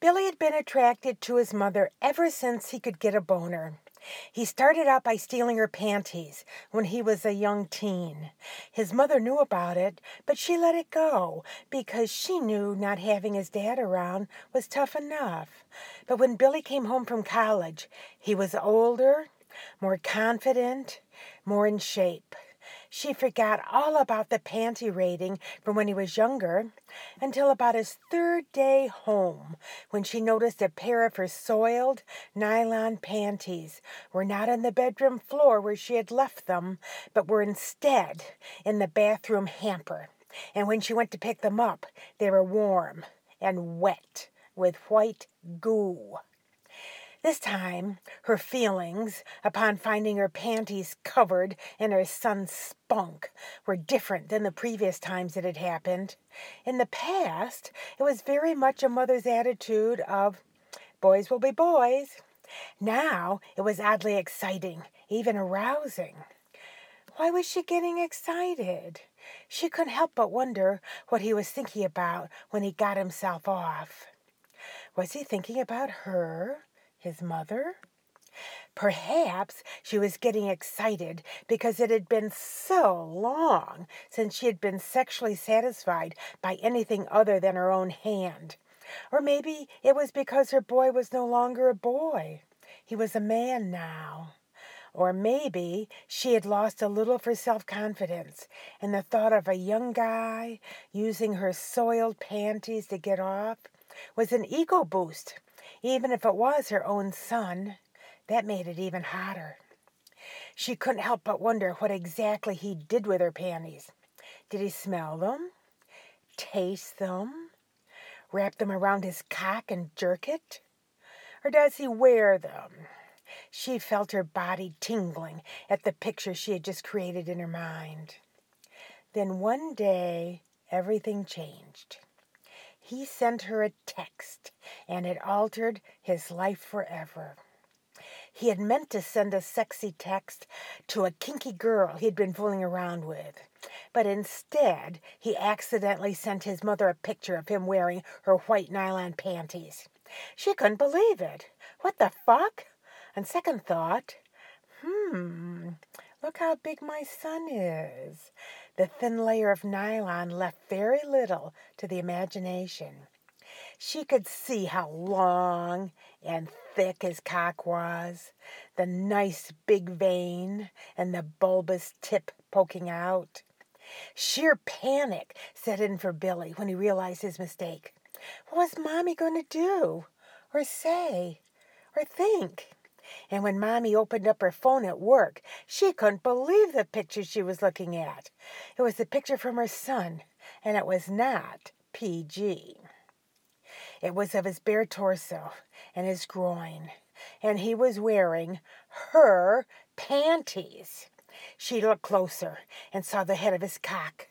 Billy had been attracted to his mother ever since he could get a boner. He started out by stealing her panties when he was a young teen. His mother knew about it, but she let it go because she knew not having his dad around was tough enough. But when Billy came home from college, he was older, more confident, more in shape. She forgot all about the panty raiding from when he was younger until about his third day home, when she noticed a pair of her soiled nylon panties were not on the bedroom floor where she had left them, but were instead in the bathroom hamper. And when she went to pick them up, they were warm and wet with white goo. This time, her feelings upon finding her panties covered in her son's spunk were different than the previous times it had happened. In the past, it was very much a mother's attitude of, boys will be boys. Now, it was oddly exciting, even arousing. Why was she getting excited? She couldn't help but wonder what he was thinking about when he got himself off. Was he thinking about her? His mother? Perhaps she was getting excited because it had been so long since she had been sexually satisfied by anything other than her own hand. Or maybe it was because her boy was no longer a boy. He was a man now. Or maybe she had lost a little of her self-confidence, and the thought of a young guy using her soiled panties to get off was an ego boost. Even if it was her own son, that made it even hotter. She couldn't help but wonder what exactly he did with her panties. Did he smell them? Taste them? Wrap them around his cock and jerk it? Or does he wear them? She felt her body tingling at the picture she had just created in her mind. Then one day, everything changed. He sent her a text, and it altered his life forever. He had meant to send a sexy text to a kinky girl he'd been fooling around with. But instead, he accidentally sent his mother a picture of him wearing her white nylon panties. She couldn't believe it. What the fuck? On second thought, look how big my son is. The thin layer of nylon left very little to the imagination. She could see how long and thick his cock was, the nice big vein and the bulbous tip poking out. Sheer panic set in for Billy when he realized his mistake. What was Mommy going to do, or say, or think? And when Mommy opened up her phone at work, she couldn't believe the picture she was looking at. It was a picture from her son, and it was not PG. It was of his bare torso and his groin, and he was wearing her panties. She looked closer and saw the head of his cock.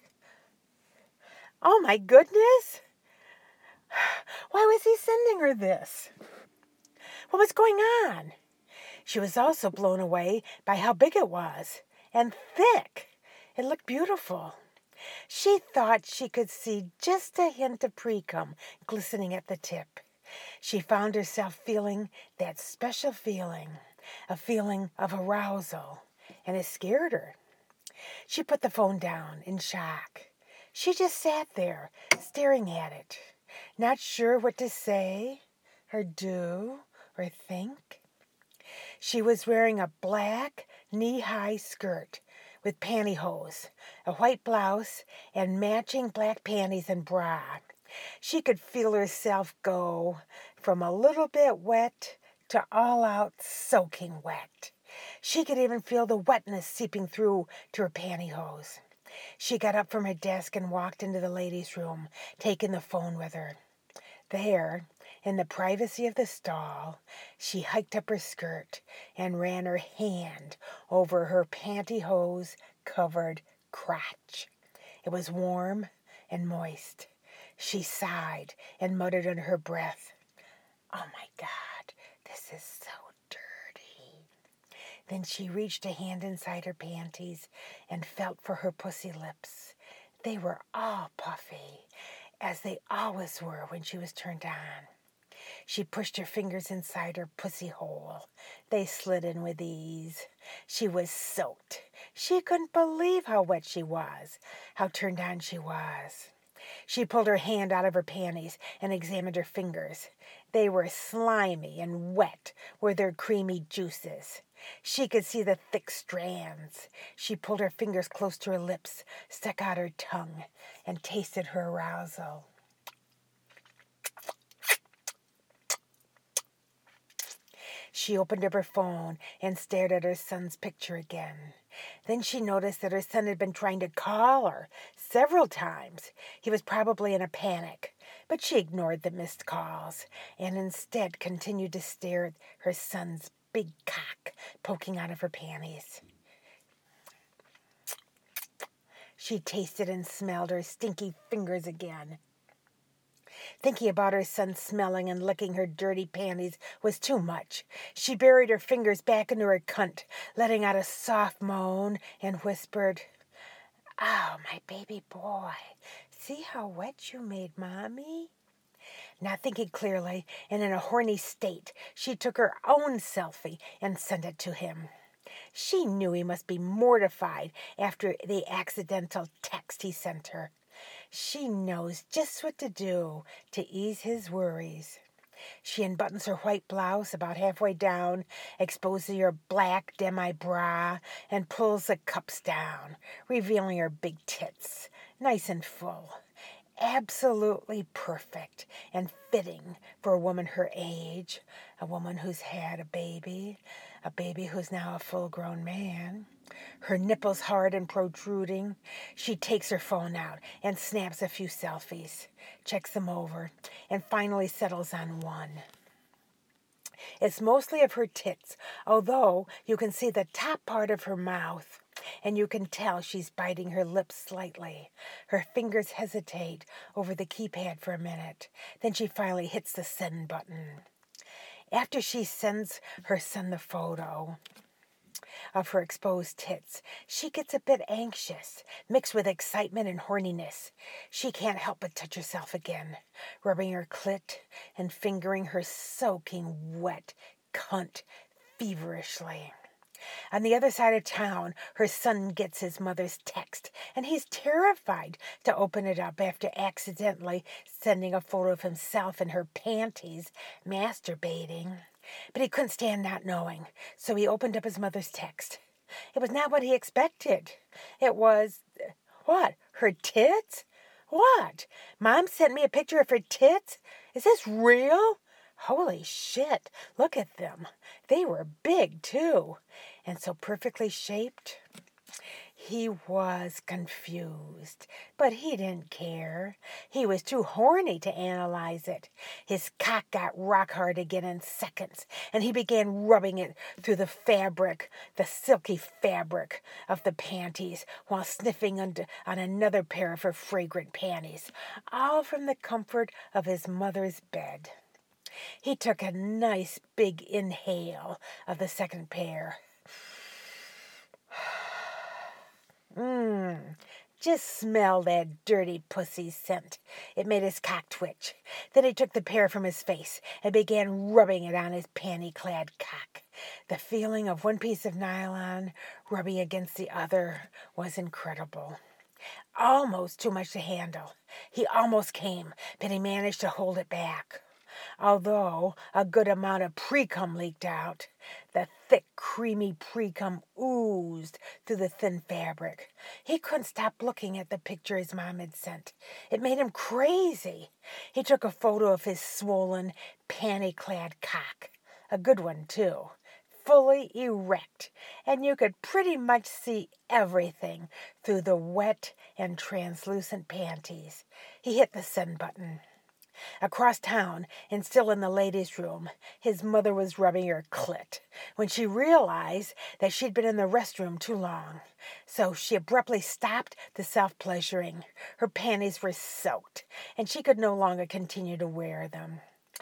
Oh, my goodness! Why was he sending her this? What was going on? She was also blown away by how big it was, and thick. It looked beautiful. She thought she could see just a hint of pre-cum glistening at the tip. She found herself feeling that special feeling, a feeling of arousal, and it scared her. She put the phone down in shock. She just sat there, staring at it, not sure what to say, or do, or think. She was wearing a black, knee-high skirt with pantyhose, a white blouse, and matching black panties and bra. She could feel herself go from a little bit wet to all-out soaking wet. She could even feel the wetness seeping through to her pantyhose. She got up from her desk and walked into the ladies' room, taking the phone with her. There, in the privacy of the stall, she hiked up her skirt and ran her hand over her pantyhose-covered crotch. It was warm and moist. She sighed and muttered under her breath, "Oh my God, this is so dirty." Then she reached a hand inside her panties and felt for her pussy lips. They were all puffy, as they always were when she was turned on. She pushed her fingers inside her pussy hole. They slid in with ease. She was soaked. She couldn't believe how wet she was, how turned on she was. She pulled her hand out of her panties and examined her fingers. They were slimy and wet were their creamy juices. She could see the thick strands. She pulled her fingers close to her lips, stuck out her tongue, and tasted her arousal. She opened up her phone and stared at her son's picture again. Then she noticed that her son had been trying to call her several times. He was probably in a panic, but she ignored the missed calls and instead continued to stare at her son's big cock poking out of her panties. She tasted and smelled her stinky fingers again. Thinking about her son smelling and licking her dirty panties was too much. She buried her fingers back into her cunt, letting out a soft moan, and whispered, "Oh, my baby boy, see how wet you made Mommy?" Not thinking clearly and in a horny state, she took her own selfie and sent it to him. She knew he must be mortified after the accidental text he sent her. She knows just what to do to ease his worries. She unbuttons her white blouse about halfway down, exposing her black demi-bra, and pulls the cups down, revealing her big tits, nice and full. Absolutely perfect and fitting for a woman her age, a woman who's had a baby who's now a full-grown man. Her nipples hard and protruding. She takes her phone out and snaps a few selfies, checks them over, and finally settles on one. It's mostly of her tits, although you can see the top part of her mouth, and you can tell she's biting her lips slightly. Her fingers hesitate over the keypad for a minute. Then she finally hits the send button. After she sends her son the photo of her exposed tits, she gets a bit anxious, mixed with excitement and horniness. She can't help but touch herself again, rubbing her clit and fingering her soaking wet cunt feverishly. On the other side of town, her son gets his mother's text, and he's terrified to open it up after accidentally sending a photo of himself in her panties, masturbating. But he couldn't stand not knowing, so he opened up his mother's text. It was not what he expected. It was, what, her tits? What? Mom sent me a picture of her tits? Is this real? Holy shit, look at them. They were big, too, and so perfectly shaped. He was confused, but he didn't care. He was too horny to analyze it. His cock got rock hard again in seconds, and he began rubbing it through the fabric, the silky fabric of the panties, while sniffing on another pair of her fragrant panties, all from the comfort of his mother's bed. He took a nice big inhale of the second pair. Just smell that dirty pussy scent. It made his cock twitch. Then he took the pair from his face and began rubbing it on his panty-clad cock. The feeling of one piece of nylon rubbing against the other was incredible. Almost too much to handle. He almost came, but he managed to hold it back. Although a good amount of pre-cum leaked out, the thick, creamy pre-cum oozed through the thin fabric. He couldn't stop looking at the picture his mom had sent. It made him crazy. He took a photo of his swollen, panty-clad cock. A good one, too. Fully erect, and you could pretty much see everything through the wet and translucent panties. He hit the send button. Across town, and still in the ladies' room, his mother was rubbing her clit when she realized that she'd been in the restroom too long. So she abruptly stopped the self-pleasuring. Her panties were soaked, and she could no longer continue to wear them.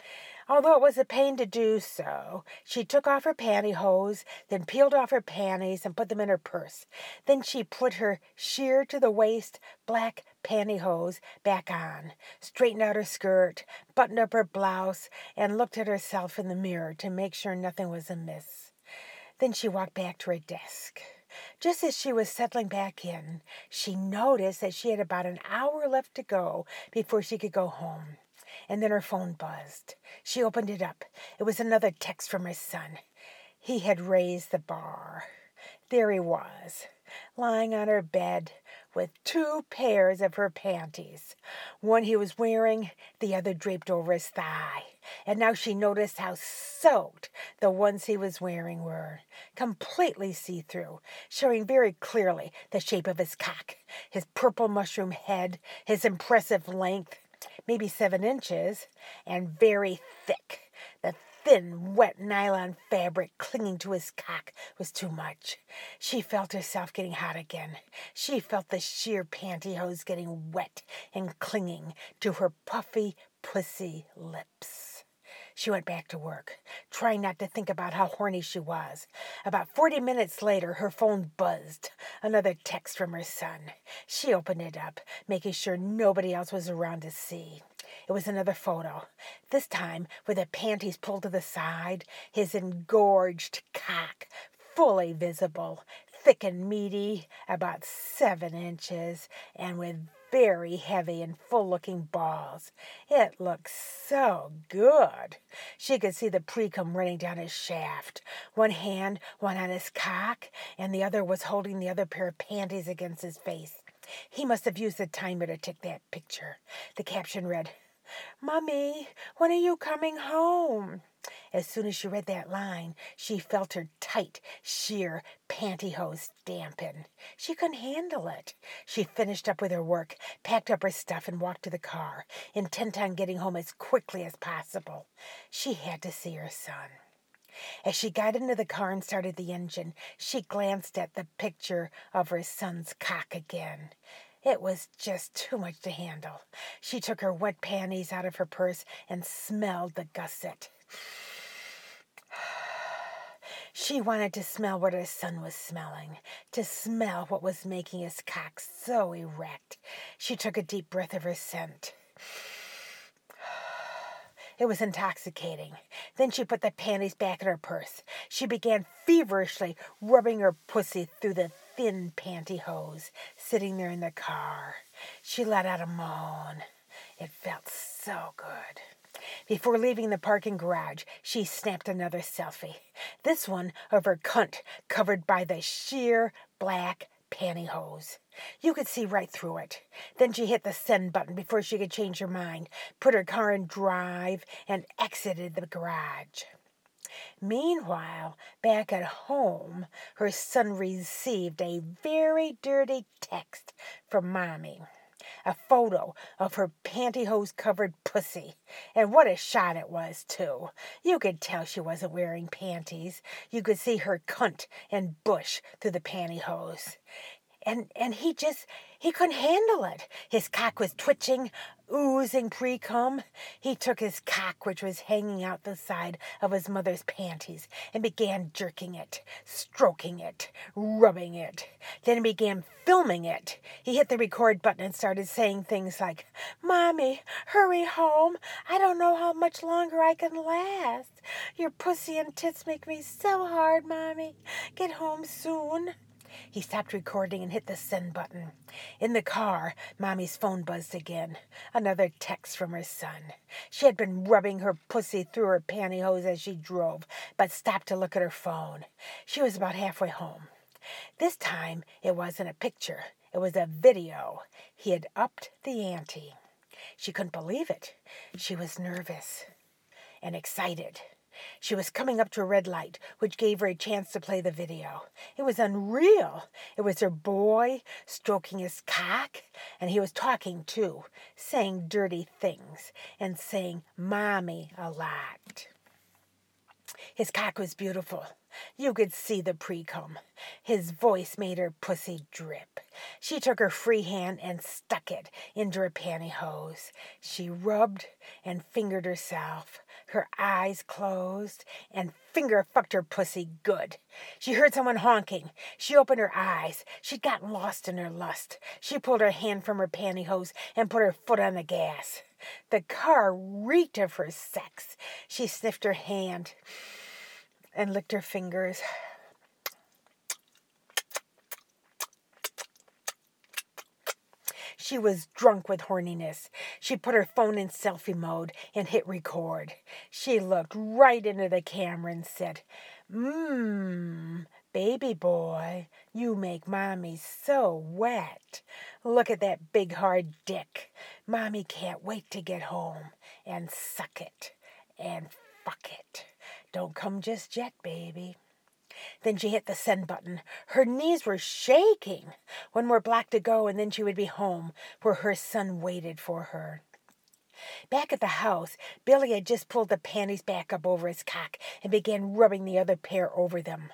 Although it was a pain to do so, she took off her pantyhose, then peeled off her panties and put them in her purse. Then she put her sheer to the waist black pantyhose back on, straightened out her skirt, buttoned up her blouse, and looked at herself in the mirror to make sure nothing was amiss. Then she walked back to her desk. Just as she was settling back in, she noticed that she had about an hour left to go before she could go home. And then her phone buzzed. She opened it up. It was another text from her son. He had raised the bar. There he was, lying on her bed with 2 pairs of her panties. One he was wearing, the other draped over his thigh. And now she noticed how soaked the ones he was wearing were, completely see-through, showing very clearly the shape of his cock, his purple mushroom head, his impressive length, maybe 7 inches, and very thick. The thin, wet nylon fabric clinging to his cock was too much. She felt herself getting hot again. She felt the sheer pantyhose getting wet and clinging to her puffy pussy lips. She went back to work, trying not to think about how horny she was. About 40 minutes later, her phone buzzed. Another text from her son. She opened it up, making sure nobody else was around to see. It was another photo, this time with the panties pulled to the side, his engorged cock fully visible, thick and meaty, about 7 inches, and with very heavy and full-looking balls. It looked so good. She could see the pre-cum running down his shaft. One hand went on his cock, and the other was holding the other pair of panties against his face. He must have used the timer to take that picture. The caption read, "Mommy, when are you coming home?" As soon as she read that line, she felt her tight, sheer pantyhose dampen. She couldn't handle it. She finished up with her work, packed up her stuff, and walked to the car, intent on getting home as quickly as possible. She had to see her son. As she got into the car and started the engine, she glanced at the picture of her son's cock again. It was just too much to handle. She took her wet panties out of her purse and smelled the gusset. She wanted to smell what her son was smelling, to smell what was making his cock so erect. She took a deep breath of her scent. It was intoxicating. Then she put the panties back in her purse. She began feverishly rubbing her pussy through the thin pantyhose, sitting there in the car. She let out a moan. It felt so good. Before leaving the parking garage, she snapped another selfie. This one of her cunt covered by the sheer black pantyhose. You could see right through it. Then she hit the send button before she could change her mind, put her car in drive, and exited the garage. Meanwhile, back at home, her son received a very dirty text from Mommy. A photo of her pantyhose-covered pussy. And what a shot it was, too. You could tell she wasn't wearing panties. You could see her cunt and bush through the pantyhose. And he couldn't handle it. His cock was twitching, oozing pre-cum. He took his cock, which was hanging out the side of his mother's panties, and began jerking it, stroking it, rubbing it. Then he began filming it. He hit the record button and started saying things like, "Mommy, hurry home. I don't know how much longer I can last. Your pussy and tits make me so hard, Mommy. Get home soon." He stopped recording and hit the send button. In the car, Mommy's phone buzzed again. Another text from her son. She had been rubbing her pussy through her pantyhose as she drove, but stopped to look at her phone. She was about halfway home. This time, it wasn't a picture. It was a video. He had upped the ante. She couldn't believe it. She was nervous and excited. She was coming up to a red light, which gave her a chance to play the video. It was unreal. It was her boy stroking his cock, and he was talking too, saying dirty things, and saying "Mommy" a lot. His cock was beautiful. You could see the pre-cum. His voice made her pussy drip. She took her free hand and stuck it into her pantyhose. She rubbed and fingered herself, her eyes closed, and finger fucked her pussy good. She heard someone honking. She opened her eyes. She'd gotten lost in her lust. She pulled her hand from her pantyhose and put her foot on the gas. The car reeked of her sex. She sniffed her hand and licked her fingers. She was drunk with horniness. She put her phone in selfie mode and hit record. She looked right into the camera and said, baby boy, you make mommy so wet. Look at that big hard dick. Mommy can't wait to get home and suck it and fuck it. Don't come just yet, baby. Then she hit the send button. Her knees were shaking. One more block to go, and then she would be home, where her son waited for her. Back at the house, Billy had just pulled the panties back up over his cock and began rubbing the other pair over them.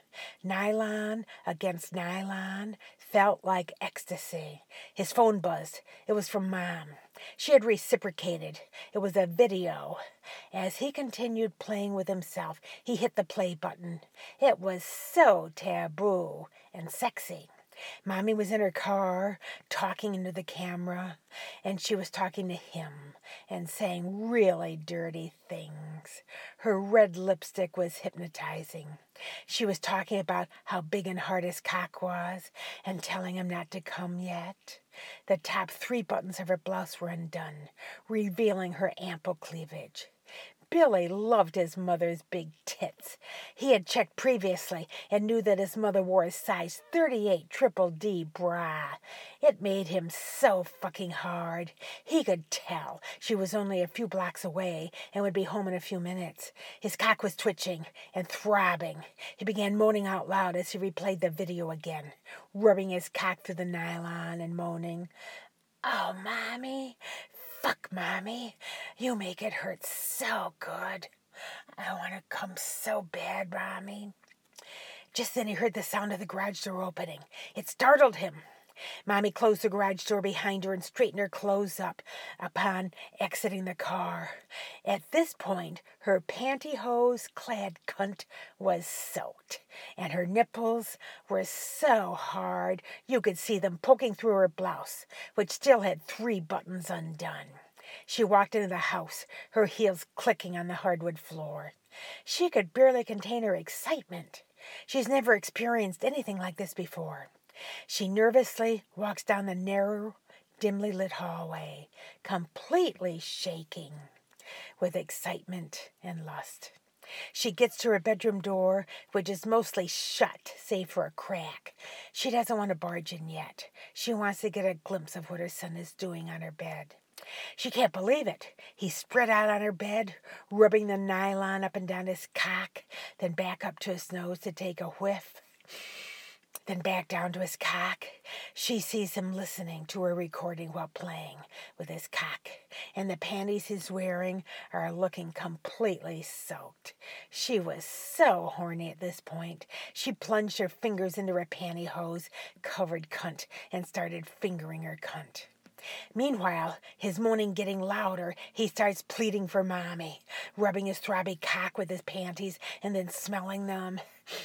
Nylon against nylon felt like ecstasy. His phone buzzed. It was from Mom. She had reciprocated. It was a video. As he continued playing with himself, he hit the play button. It was so taboo and sexy. Mommy was in her car, talking into the camera, and she was talking to him and saying really dirty things. Her red lipstick was hypnotizing. She was talking about how big and hard his cock was and telling him not to come yet. The top 3 buttons of her blouse were undone, revealing her ample cleavage. Billy loved his mother's big tits. He had checked previously and knew that his mother wore a size 38 triple D bra. It made him so fucking hard. He could tell she was only a few blocks away and would be home in a few minutes. His cock was twitching and throbbing. He began moaning out loud as he replayed the video again, rubbing his cock through the nylon and moaning, "Oh, Mommy, fuck, Mommy. You make it hurt so good. I want to come so bad, Mommy." Just then he heard the sound of the garage door opening. It startled him. Mommy closed the garage door behind her and straightened her clothes up upon exiting the car. At this point, her pantyhose-clad cunt was soaked, and her nipples were so hard you could see them poking through her blouse, which still had 3 buttons undone. She walked into the house, her heels clicking on the hardwood floor. She could barely contain her excitement. She's never experienced anything like this before. She nervously walks down the narrow, dimly lit hallway, completely shaking with excitement and lust. She gets to her bedroom door, which is mostly shut, save for a crack. She doesn't want to barge in yet. She wants to get a glimpse of what her son is doing on her bed. She can't believe it. He's spread out on her bed, rubbing the nylon up and down his cock, then back up to his nose to take a whiff, then back down to his cock. She sees him listening to her recording while playing with his cock, and the panties he's wearing are looking completely soaked. She was so horny at this point. She plunged her fingers into her pantyhose-covered cunt and started fingering her cunt. Meanwhile, his moaning getting louder, he starts pleading for Mommy, rubbing his throbby cock with his panties and then smelling them.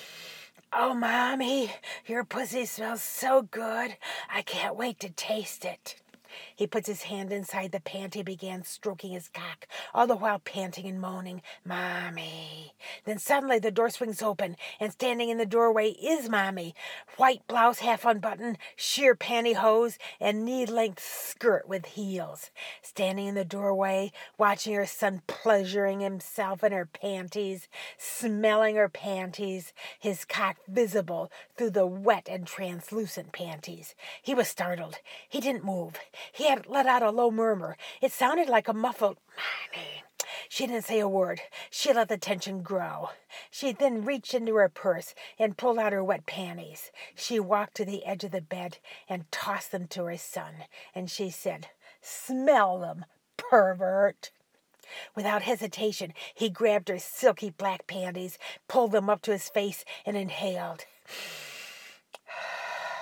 "Oh, Mommy, your pussy smells so good. I can't wait to taste it." He puts his hand inside the panty, began stroking his cock, all the while panting and moaning, "Mommy." Then suddenly the door swings open, and standing in the doorway is Mommy. White blouse half unbuttoned, sheer pantyhose, and knee-length skirt with heels. Standing in the doorway, watching her son pleasuring himself in her panties, smelling her panties, his cock visible through the wet and translucent panties. He was startled. He didn't move. He had let out a low murmur. It sounded like a muffled, "Mommy." She didn't say a word. She let the tension grow. She then reached into her purse and pulled out her wet panties. She walked to the edge of the bed and tossed them to her son. And she said, "Smell them, pervert." Without hesitation, he grabbed her silky black panties, pulled them up to his face, and inhaled.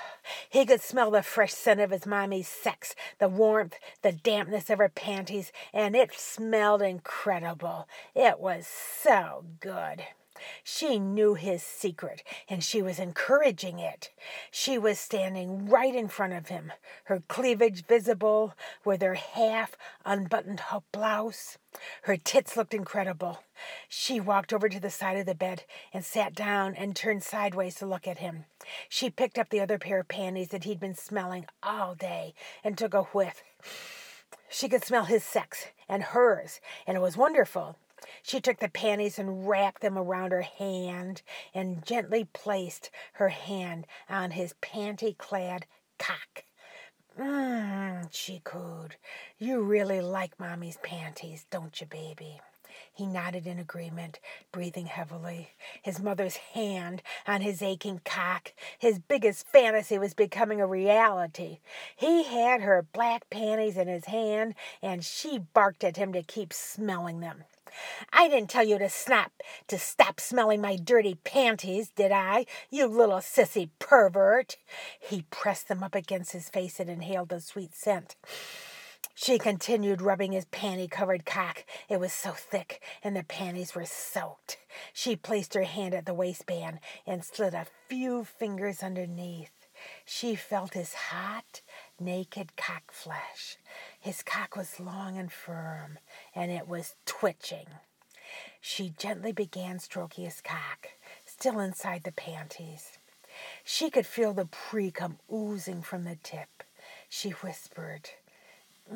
He could smell the fresh scent of his mommy's sex, the warmth, the dampness of her panties, and it smelled incredible. It was so good. She knew his secret, and she was encouraging it. She was standing right in front of him, her cleavage visible with her half unbuttoned blouse. Her tits looked incredible. She walked over to the side of the bed and sat down and turned sideways to look at him. She picked up the other pair of panties that he'd been smelling all day and took a whiff. She could smell his sex and hers, and it was wonderful. She took the panties and wrapped them around her hand and gently placed her hand on his panty-clad cock. She cooed. You really like Mommy's panties, don't you, baby? He nodded in agreement, breathing heavily. His mother's hand on his aching cock. His biggest fantasy was becoming a reality. He had her black panties in his hand, and she barked at him to keep smelling them. I didn't tell you to stop smelling my dirty panties, did I, you little sissy pervert? He pressed them up against his face and inhaled the sweet scent. She continued rubbing his panty-covered cock. It was so thick, and the panties were soaked. She placed her hand at the waistband and slid a few fingers underneath. She felt his hot, naked cock flesh. His cock was long and firm, and it was twitching. She gently began stroking his cock, still inside the panties. She could feel the pre-cum oozing from the tip. She whispered, you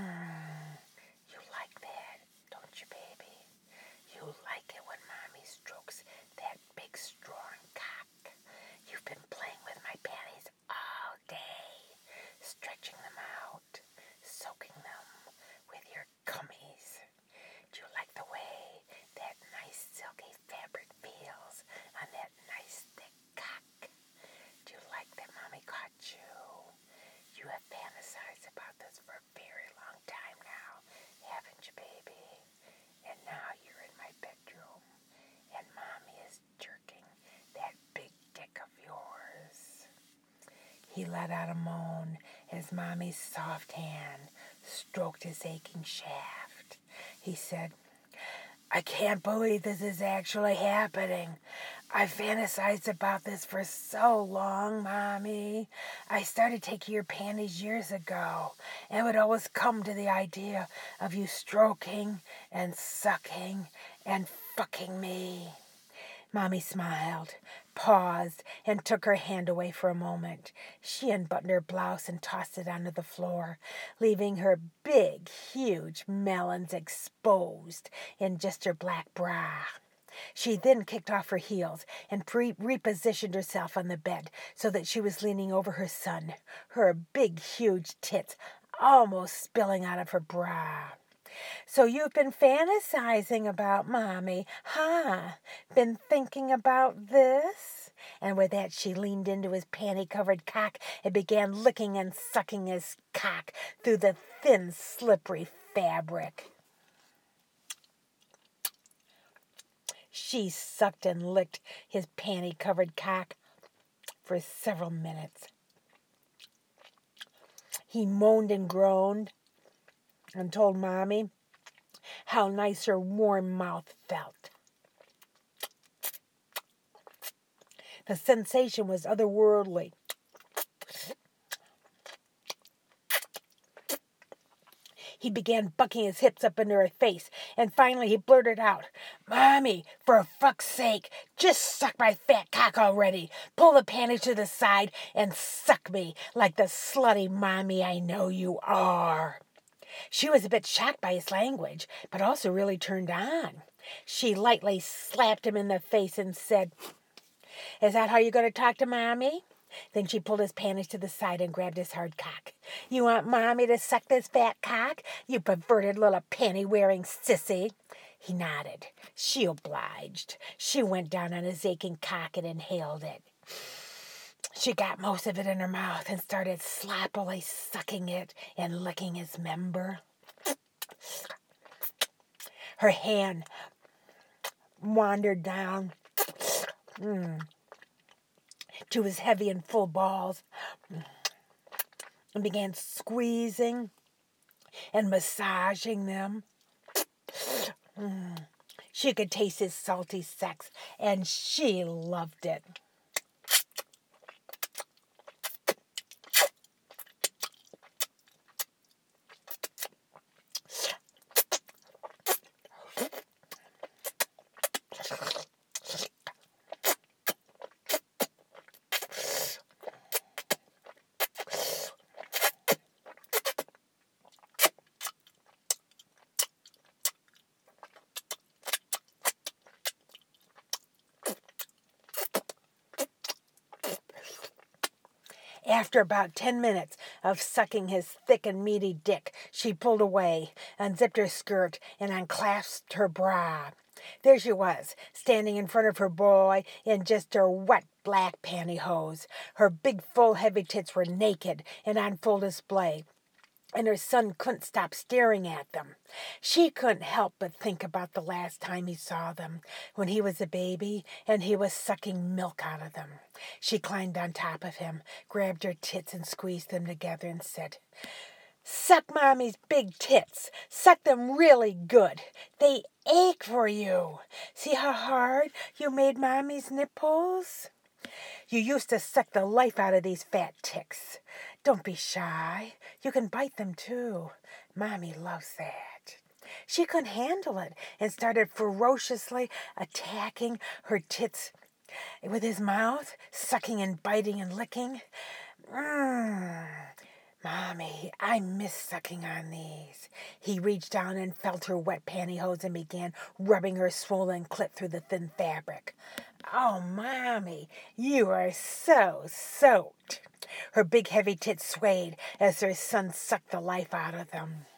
like that, don't you, baby? You like it when Mommy strokes that big, strong cock. You've been playing with my panties all day, stretching them out, soaking them with your gummies. Do you like the way that nice silky fabric feels on that nice thick cock? Do you like that Mommy caught you? You have fantasized about this for a very long time now, haven't you, baby? And now you're in my bedroom, and Mommy is jerking that big dick of yours. He let out a moan as Mommy's soft hand stroked his aching shaft. He said, I can't believe this is actually happening. I fantasized about this for so long, Mommy. I started taking your panties years ago, and would always come to the idea of you stroking and sucking and fucking me. Mommy smiled, paused, and took her hand away for a moment. She unbuttoned her blouse and tossed it onto the floor, leaving her big, huge melons exposed in just her black bra. She then kicked off her heels and repositioned herself on the bed so that she was leaning over her son, her big, huge tits almost spilling out of her bra. So you've been fantasizing about Mommy, huh? Been thinking about this? And with that, she leaned into his panty-covered cock and began licking and sucking his cock through the thin, slippery fabric. She sucked and licked his panty-covered cock for several minutes. He moaned and groaned and told Mommy how nice her warm mouth felt. The sensation was otherworldly. He began bucking his hips up into her face, and finally he blurted out, Mommy, for fuck's sake, just suck my fat cock already. Pull the panties to the side and suck me like the slutty mommy I know you are. She was a bit shocked by his language, but also really turned on. She lightly slapped him in the face and said, Is that how you're going to talk to Mommy? Then she pulled his panties to the side and grabbed his hard cock. You want Mommy to suck this fat cock, you perverted little panty-wearing sissy? He nodded. She obliged. She went down on his aching cock and inhaled it. She got most of it in her mouth and started sloppily sucking it and licking his member. Her hand wandered down to his heavy and full balls. and began squeezing and massaging them. She could taste his salty sex, and she loved it. After about 10 minutes of sucking his thick and meaty dick, she pulled away, unzipped her skirt, and unclasped her bra. There she was, standing in front of her boy in just her wet black pantyhose. Her big, full, heavy tits were naked and on full display, and her son couldn't stop staring at them. She couldn't help but think about the last time he saw them, when he was a baby and he was sucking milk out of them. She climbed on top of him, grabbed her tits and squeezed them together and said, "Suck Mommy's big tits. Suck them really good. They ache for you. See how hard you made Mommy's nipples? You used to suck the life out of these fat ticks. Don't be shy. You can bite them too. Mommy loves that." She couldn't handle it and started ferociously attacking her tits with his mouth, sucking and biting and licking. Mommy, I miss sucking on these. He reached down and felt her wet pantyhose and began rubbing her swollen clit through the thin fabric. "Oh, Mommy, you are so soaked." Her big heavy tits swayed as her son sucked the life out of them.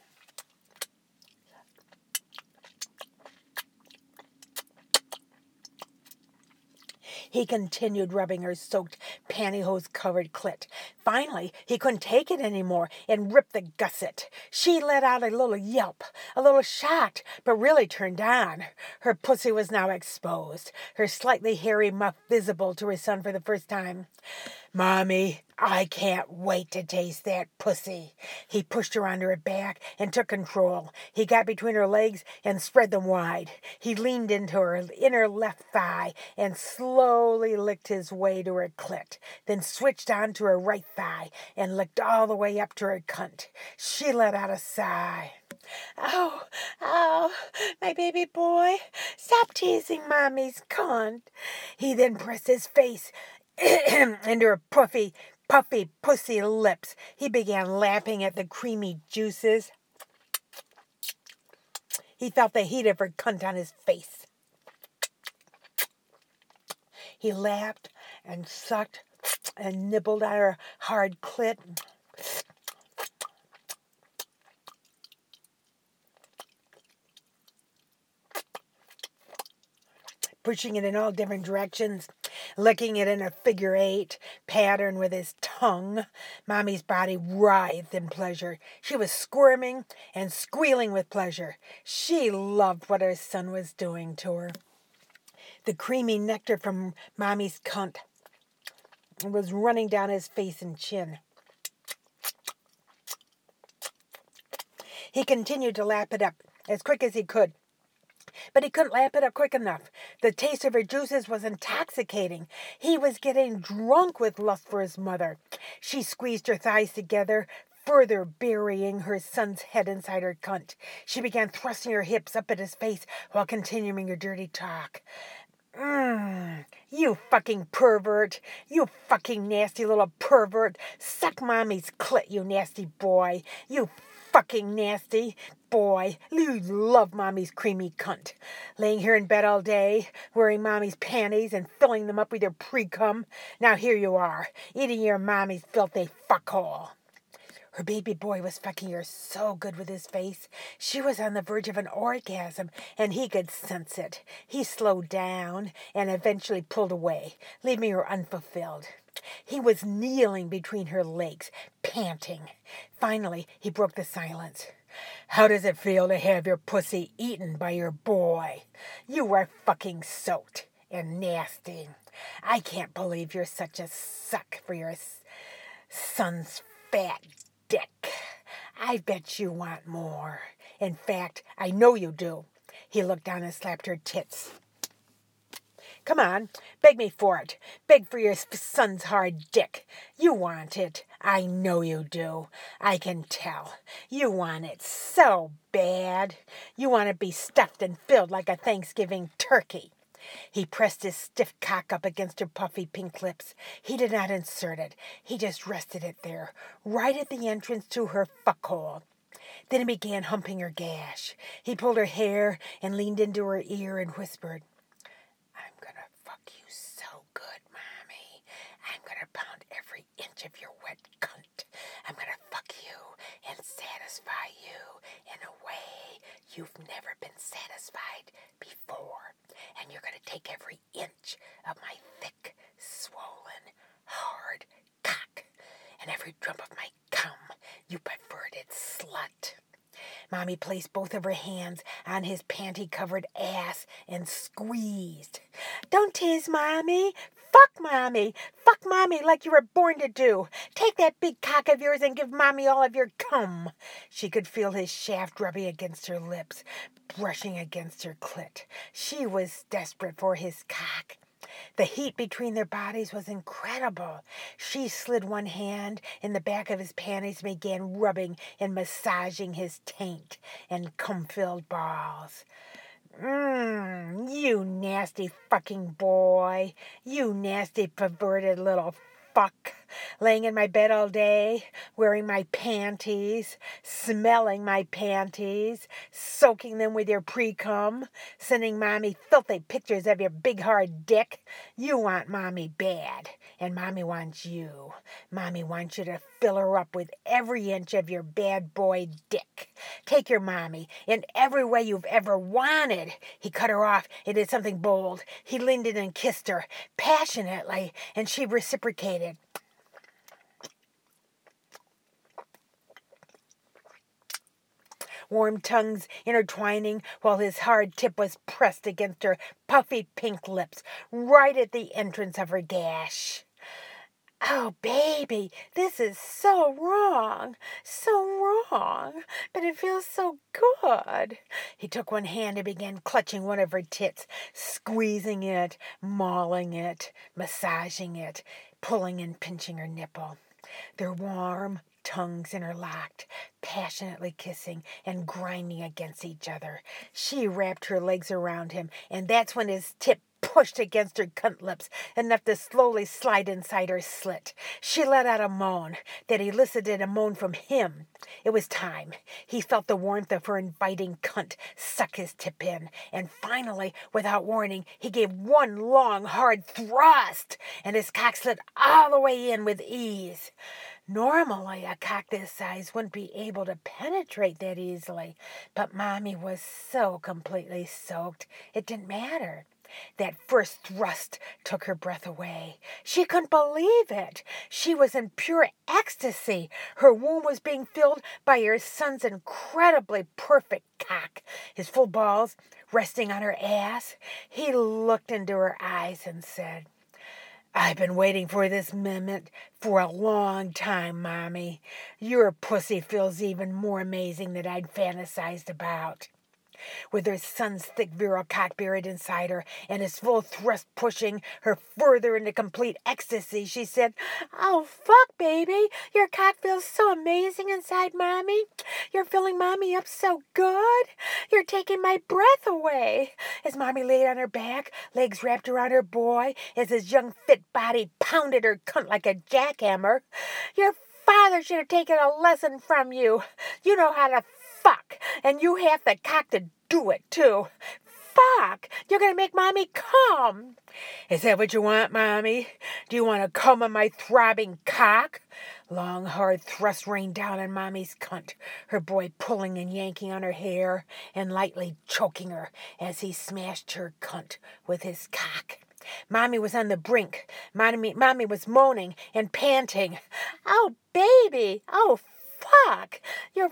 He continued rubbing her soaked, pantyhose-covered clit. Finally, he couldn't take it anymore and ripped the gusset. She let out a little yelp, a little shocked, but really turned on. Her pussy was now exposed, her slightly hairy muff visible to her son for the first time. "Mommy, I can't wait to taste that pussy." He pushed her onto her back and took control. He got between her legs and spread them wide. He leaned into her inner left thigh and slowly licked his way to her clit, then switched onto her right thigh and licked all the way up to her cunt. She let out a sigh. "Oh, my baby boy, stop teasing Mommy's cunt." He then pressed his face into her puffy pussy lips. He began lapping at the creamy juices. He felt the heat of her cunt on his face. He lapped and sucked and nibbled on her hard clit. Pushing it in all different directions, licking it in a figure 8 pattern with his tongue. Mommy's body writhed in pleasure. She was squirming and squealing with pleasure. She loved what her son was doing to her. The creamy nectar from Mommy's cunt was running down his face and chin. He continued to lap it up as quick as he could, but he couldn't lap it up quick enough. The taste of her juices was intoxicating. He was getting drunk with lust for his mother. She squeezed her thighs together, further burying her son's head inside her cunt. She began thrusting her hips up at his face while continuing her dirty talk. You fucking pervert. You fucking nasty little pervert. Suck Mommy's clit, you nasty boy. You fucking nasty boy. You love Mommy's creamy cunt. Laying here in bed all day, wearing Mommy's panties and filling them up with your pre-cum. Now here you are, eating your Mommy's filthy fuckhole. Her baby boy was fucking her so good with his face. She was on the verge of an orgasm, and he could sense it. He slowed down and eventually pulled away, leaving her unfulfilled. He was kneeling between her legs, panting. Finally, he broke the silence. "How does it feel to have your pussy eaten by your boy? You are fucking soaked and nasty. I can't believe you're such a suck for your son's fat dick. I bet you want more. In fact, I know you do. He looked down and slapped her tits. Come on, beg me for it. Beg for your son's hard dick. You want it. I know you do. I can tell. You want it so bad. You want to be stuffed and filled like a Thanksgiving turkey. He pressed his stiff cock up against her puffy pink lips. He did not insert it. He just rested it there, right at the entrance to her fuckhole. Then he began humping her gash. He pulled her hair and leaned into her ear and whispered, I'm gonna fuck you so good, Mommy. I'm gonna pound every inch of your wet cunt. I'm gonna fuck you and satisfy you in a way you've never been satisfied before. And you're gonna take every inch of my thick, swollen, hard cock and every drop of my cum, you perverted slut. Mommy placed both of her hands on his panty-covered ass and squeezed. Don't tease Mommy. Fuck Mommy. Fuck Mommy like you were born to do. Take that big cock of yours and give Mommy all of your cum. She could feel his shaft rubbing against her lips, brushing against her clit. She was desperate for his cock. The heat between their bodies was incredible. She slid one hand in the back of his panties and began rubbing and massaging his taint and cum-filled balls. You nasty fucking boy. You nasty perverted little fuck. Laying in my bed all day, wearing my panties, smelling my panties, soaking them with your pre-cum, sending Mommy filthy pictures of your big hard dick. You want Mommy bad, and Mommy wants you. Mommy wants you to fill her up with every inch of your bad boy dick. Take your Mommy in every way you've ever wanted. He cut her off and did something bold. He leaned in and kissed her passionately, and she reciprocated. Warm tongues intertwining while his hard tip was pressed against her puffy pink lips, right at the entrance of her gash. Oh, baby, this is so wrong, but it feels so good. He took one hand and began clutching one of her tits, squeezing it, mauling it, massaging it, pulling and pinching her nipple. Their warm tongues interlocked, passionately kissing and grinding against each other. She wrapped her legs around him, and that's when his tip pushed against her cunt lips, enough to slowly slide inside her slit. She let out a moan that elicited a moan from him. It was time. He felt the warmth of her inviting cunt suck his tip in, and finally, without warning, he gave one long, hard thrust, and his cock slid all the way in with ease. Normally, a cock this size wouldn't be able to penetrate that easily, but Mommy was so completely soaked, it didn't matter. That first thrust took her breath away. She couldn't believe it. She was in pure ecstasy. Her womb was being filled by her son's incredibly perfect cock, his full balls resting on her ass. He looked into her eyes and said, I've been waiting for this moment for a long time, Mommy. Your pussy feels even more amazing than I'd fantasized about. With her son's thick virile cock buried inside her and his full thrust pushing her further into complete ecstasy, she said, Oh, fuck, baby. Your cock feels so amazing inside Mommy. You're filling Mommy up so good. You're taking my breath away. As Mommy laid on her back, legs wrapped around her boy, as his young fit body pounded her cunt like a jackhammer. Your father should have taken a lesson from you. You know how to fuck, and you have the cock to do it, too. Fuck! You're gonna make Mommy come. Is that what you want, Mommy? Do you want to come on my throbbing cock? Long, hard thrusts rained down on Mommy's cunt, her boy pulling and yanking on her hair and lightly choking her as he smashed her cunt with his cock. Mommy was on the brink. Mommy was moaning and panting. Oh, baby! Oh, fuck! You're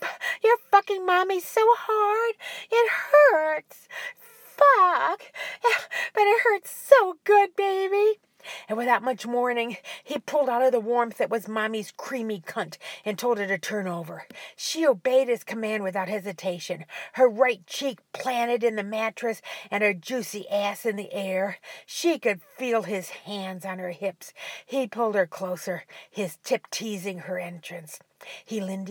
fucking Mommy so hard, it hurts. Fuck. But it hurts so good, baby. And without much warning, he pulled out of the warmth that was Mommy's creamy cunt and told her to turn over. She obeyed his command without hesitation, her right cheek planted in the mattress and her juicy ass in the air. She could feel his hands on her hips. He pulled her closer, his tip teasing her entrance. He leaned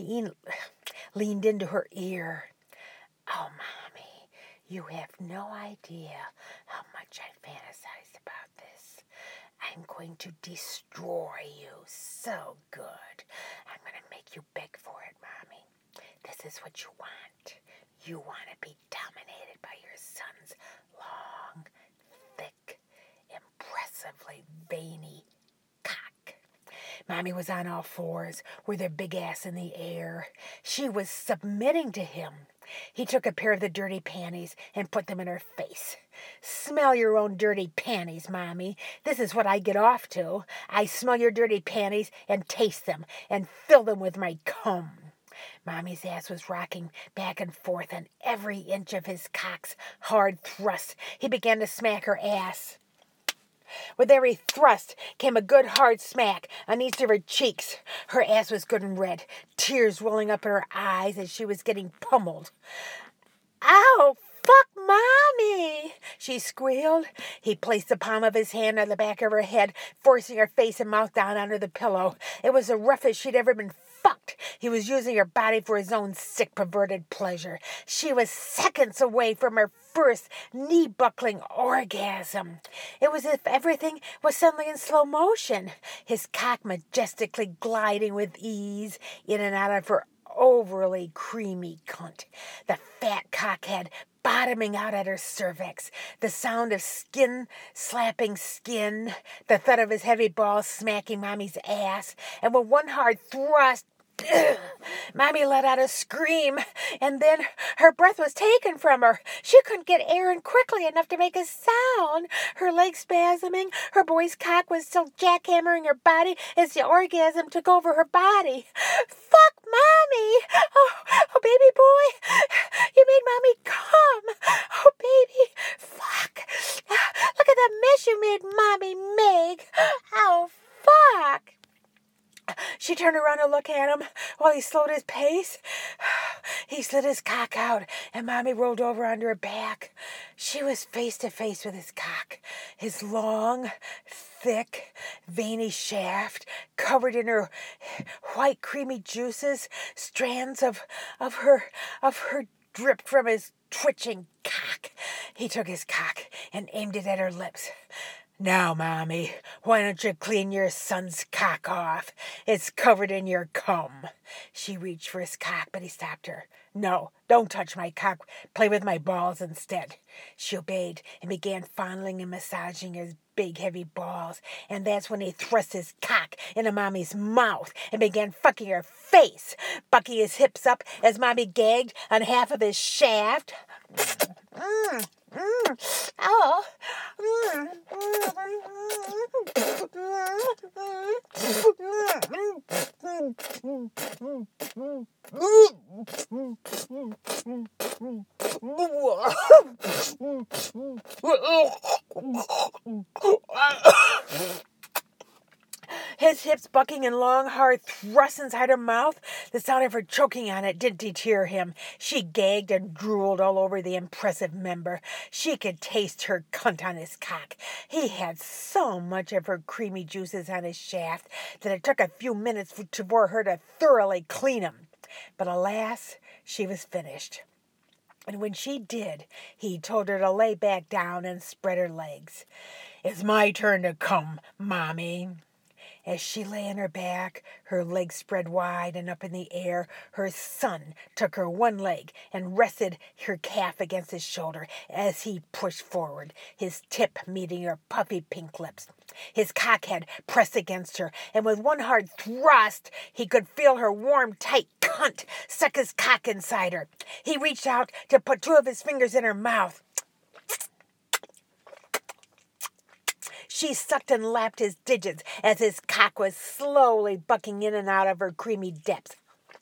into her ear. "Oh, Mommy, you have no idea how much I fantasize about this. I'm going to destroy you so good. I'm going to make you beg for it, Mommy. This is what you want. You want to be dominated by your son's long, thick, impressively veiny cock." Mommy was on all fours, with her big ass in the air. She was submitting to him. He took a pair of the dirty panties and put them in her face. "Smell your own dirty panties, Mommy. This is what I get off to. I smell your dirty panties and taste them and fill them with my cum." Mommy's ass was rocking back and forth on every inch of his cock's hard thrust. He began to smack her ass. With every thrust came a good hard smack on each of her cheeks. Her ass was good and red, tears welling up in her eyes as she was getting pummeled. "Ow, fuck Mommy!" she squealed. He placed the palm of his hand on the back of her head, forcing her face and mouth down under the pillow. It was the roughest she'd ever been fucked. He was using her body for his own sick, perverted pleasure. She was seconds away from her first knee-buckling orgasm. It was as if everything was suddenly in slow motion, his cock majestically gliding with ease in and out of her overly creamy cunt. The fat cockhead bottoming out at her cervix, the sound of skin slapping skin, the thud of his heavy balls smacking Mommy's ass, and with one hard thrust, Mommy let out a scream, and then her breath was taken from her. She couldn't get air in quickly enough to make a sound. Her legs spasming, her boy's cock was still jackhammering her body as the orgasm took over her body. "Fuck Mommy! Oh, baby boy, you made Mommy come! Oh, baby, fuck! Look at the mess you made Mommy make! Oh, fuck!" She turned around to look at him while he slowed his pace. He slid his cock out, and Mommy rolled over onto her back. She was face to face with his cock, his long, thick, veiny shaft covered in her white, creamy juices. Strands of her dripped from his twitching cock. He took his cock and aimed it at her lips. "Now, Mommy, why don't you clean your son's cock off? It's covered in your cum." She reached for his cock, but he stopped her. "No, don't touch my cock. Play with my balls instead." She obeyed and began fondling and massaging his big, heavy balls. And that's when he thrust his cock into Mommy's mouth and began fucking her face, bucking his hips up as Mommy gagged on half of his shaft. Oh. His hips bucking and long, hard thrusts inside her mouth. The sound of her choking on it didn't deter him. She gagged and drooled all over the impressive member. She could taste her cunt on his cock. He had so much of her creamy juices on his shaft that it took a few minutes for her to thoroughly clean him. But alas, she was finished. And when she did, he told her to lay back down and spread her legs. "It's my turn to come, Mommy." As she lay on her back, her legs spread wide and up in the air, her son took her one leg and rested her calf against his shoulder as he pushed forward, his tip meeting her puffy pink lips. His cockhead pressed against her, and with one hard thrust, he could feel her warm, tight cunt suck his cock inside her. He reached out to put two of his fingers in her mouth. She sucked and lapped his digits as his cock was slowly bucking in and out of her creamy depths.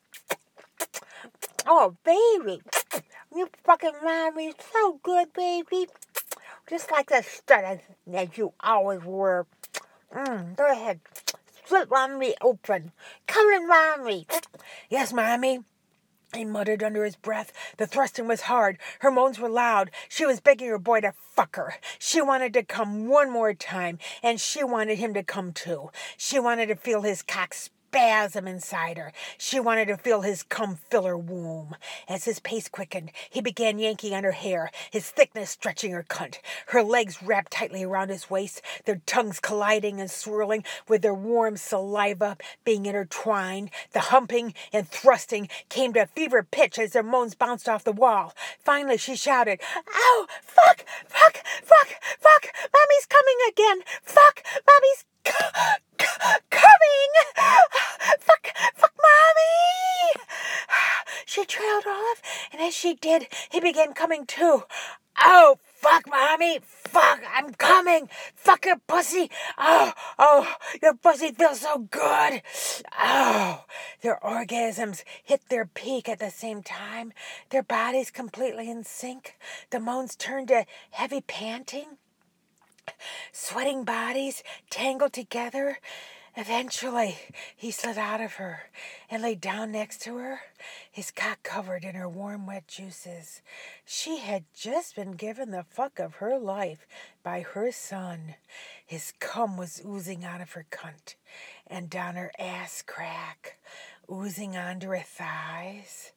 "Oh, baby, you fucking Mommy so good, baby. Just like the stud that you always were. Go ahead. Split Mommy open. Come in, Mommy. Yes, Mommy. He muttered under his breath. The thrusting was hard. Her moans were loud. She was begging her boy to fuck her. She wanted to come one more time, and she wanted him to come too. She wanted to feel his cock spasm inside her. She wanted to feel his cum fill her womb. As his pace quickened, he began yanking on her hair, his thickness stretching her cunt. Her legs wrapped tightly around his waist, their tongues colliding and swirling with their warm saliva being intertwined. The humping and thrusting came to a fever pitch as their moans bounced off the wall. Finally, she shouted, "Ow! Fuck! Fuck! Fuck! Fuck! Mommy's coming again! Fuck! Mommy's coming! Fuck! Fuck, Mommy!" She trailed off, and as she did, he began coming too. "Oh, fuck, Mommy! Fuck, I'm coming! Fuck your pussy! Oh, your pussy feels so good! Oh." Their orgasms hit their peak at the same time, their bodies completely in sync. The moans turned to heavy panting. Sweating bodies tangled together. Eventually, he slid out of her and lay down next to her, his cock covered in her warm, wet juices. She had just been given the fuck of her life by her son. His cum was oozing out of her cunt and down her ass crack, oozing onto her thighs.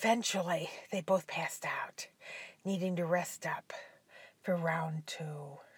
Eventually, they both passed out, needing to rest up for round 2.